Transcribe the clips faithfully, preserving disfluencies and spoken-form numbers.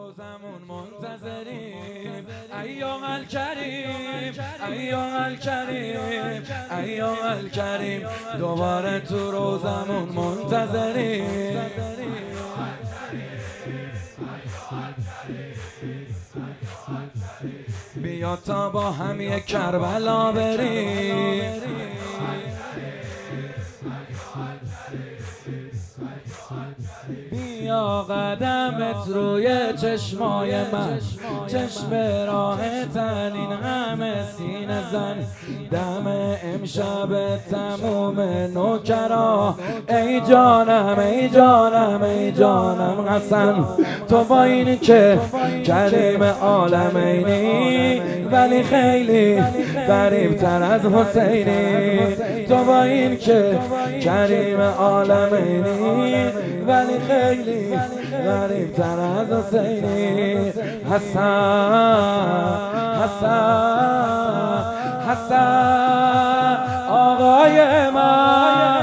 روزمون منتظریم ایام الکریم ایام الکریم ایام الکریم دوباره تو روزمون منتظریم بیا تا با هم یک کربلا بریم بیا قدمت روی چشمای من چشم راه تنین همه سینه زن دم امشب تموم نوکرا ای جانم ای جانم ای جانم حسن تو با این که کریم عالمینی ولی خیلی غریب تر از حسینی تو با این که کریم عالمینی ولی خیلی غریب تر از حسینی حسن حسن حسن آقای من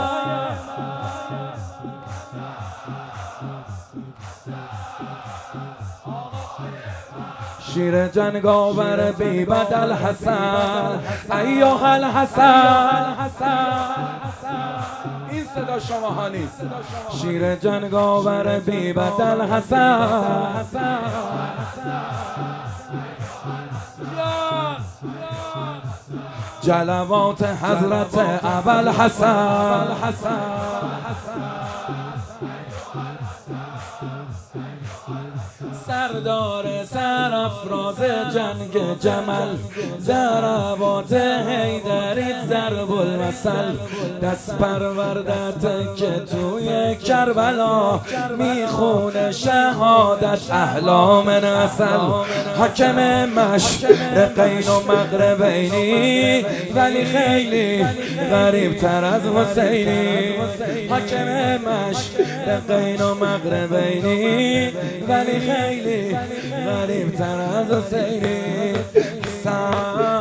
شیر جنگاور بی بدل حسن ایها الحسن این صدا شما ها نیست شیر جنگاور بی بدل حسن جلوات حضرت ابوالحسن سردار سرافراز جنگ جمل ضربات حیدری ضرب المثل دست پروردت که توی کربلا میخونه شهادت احلام نسل حاکم مشرقین و مغربینی ولی خیلی غریب تر از حسینی حاکم مشرقین و مغربینی ولی خیلی غریب تر از حسینی حسن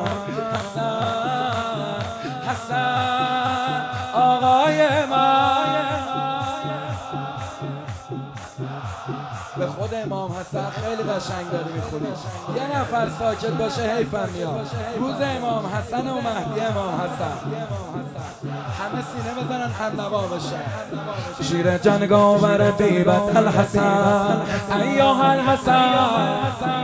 حسن آقای من به خود امام حسن خیلی قشنگ داری میخونی یه نفر ساکت باشه حیفم میاد روز امام حسن و مهدی امام حسن همه سینه بزنن هم نوا بشن شیر جنگاور بی بدل حسن ایها الحسن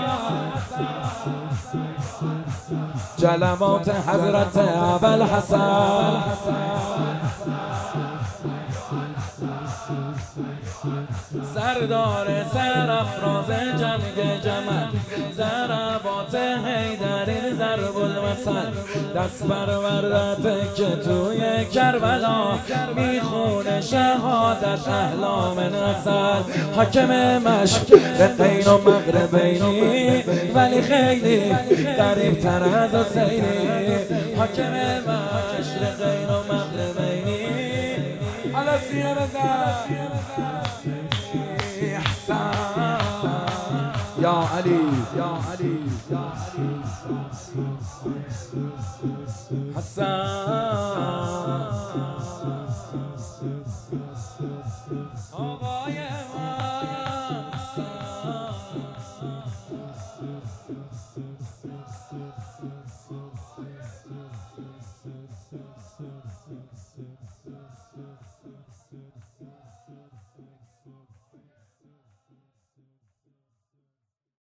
جلوات حضرت ابوالحسن سردار سرافراز جنگ جمل ضربات حیدری ضرب المثل دست پروردت که توی کربلا میخونه شهادت احلام نسل حاکم مشرقین و مغربینی ولی خیلی غریب تر از حسینی حاکم مشرقین و مغربینی حالا سینه بزن یا علی یا علی حسن